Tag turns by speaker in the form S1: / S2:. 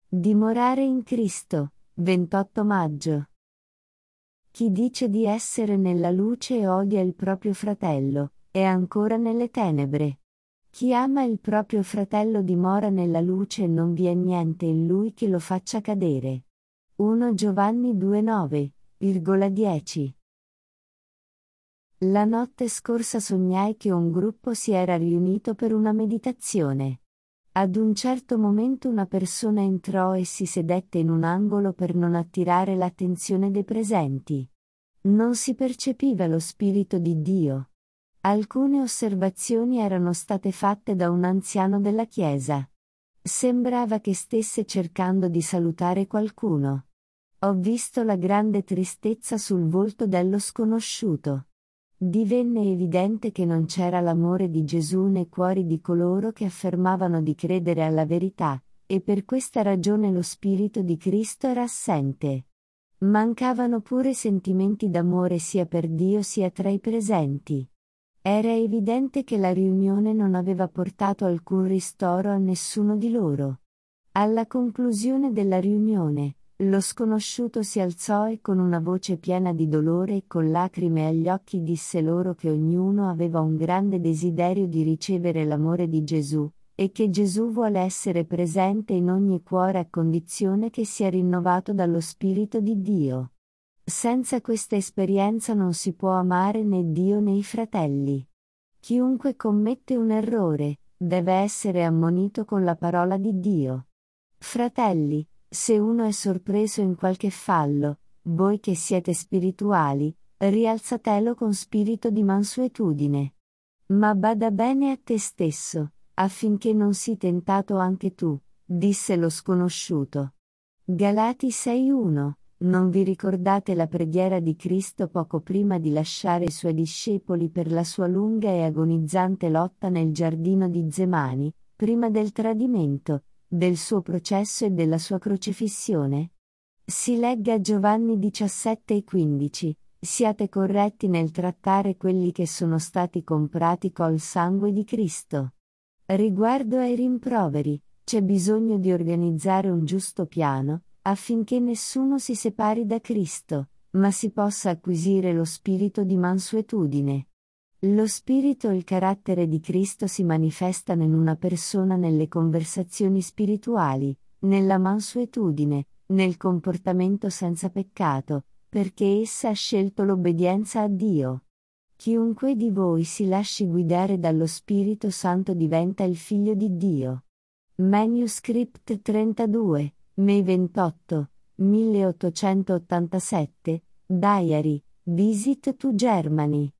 S1: Dimorare in Cristo, 28 maggio. Chi dice di essere nella luce e odia il proprio fratello, è ancora nelle tenebre. Chi ama il proprio fratello dimora nella luce e non vi è niente in lui che lo faccia cadere. 1 Giovanni 2,9,10. La notte scorsa sognai che un gruppo si era riunito per una meditazione. Ad un certo momento una persona entrò e si sedette in un angolo per non attirare l'attenzione dei presenti. Non si percepiva lo Spirito di Dio. Alcune osservazioni erano state fatte da un anziano della Chiesa. Sembrava che stesse cercando di salutare qualcuno. Ho visto la grande tristezza sul volto dello sconosciuto. Divenne evidente che non c'era l'amore di Gesù nei cuori di coloro che affermavano di credere alla verità, e per questa ragione lo Spirito di Cristo era assente. Mancavano pure sentimenti d'amore sia per Dio sia tra i presenti. Era evidente che la riunione non aveva portato alcun ristoro a nessuno di loro. Alla conclusione della riunione, lo sconosciuto si alzò e con una voce piena di dolore e con lacrime agli occhi disse loro che ognuno aveva un grande desiderio di ricevere l'amore di Gesù, e che Gesù vuole essere presente in ogni cuore a condizione che sia rinnovato dallo Spirito di Dio. Senza questa esperienza non si può amare né Dio né i fratelli. Chiunque commette un errore, deve essere ammonito con la parola di Dio. Fratelli, se uno è sorpreso in qualche fallo, voi che siete spirituali, rialzatelo con spirito di mansuetudine. Ma bada bene a te stesso, affinché non sii tentato anche tu, disse lo sconosciuto. Galati 6:1. Non vi ricordate la preghiera di Cristo poco prima di lasciare i suoi discepoli per la sua lunga e agonizzante lotta nel giardino di Getsemani, prima del tradimento, del suo processo e della sua crocifissione? Si legga Giovanni 17:15. Siate corretti nel trattare quelli che sono stati comprati col sangue di Cristo. Riguardo ai rimproveri, c'è bisogno di organizzare un giusto piano, affinché nessuno si separi da Cristo, ma si possa acquisire lo spirito di mansuetudine. Lo spirito e il carattere di Cristo si manifestano in una persona nelle conversazioni spirituali, nella mansuetudine, nel comportamento senza peccato, perché essa ha scelto l'obbedienza a Dio. Chiunque di voi si lasci guidare dallo Spirito Santo diventa il figlio di Dio. Manuscript 32, May 28, 1887, Diary, Visit to Germany.